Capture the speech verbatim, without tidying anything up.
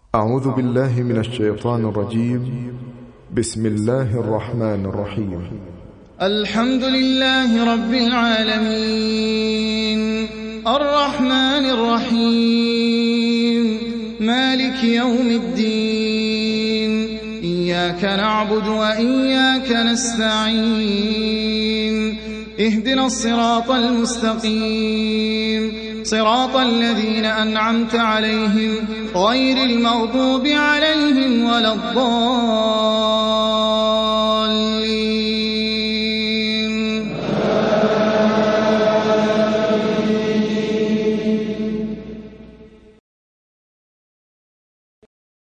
أعوذ بالله من الشيطان الرجيم. بسم الله الرحمن الرحيم. الحمد لله رب العالمين الرحمن الرحيم مالك يوم الدين إياك نعبد وإياك نستعين اهدنا الصراط المستقيم صراط الذين أنعمت عليهم غير المغضوب عليهم ولا الضالين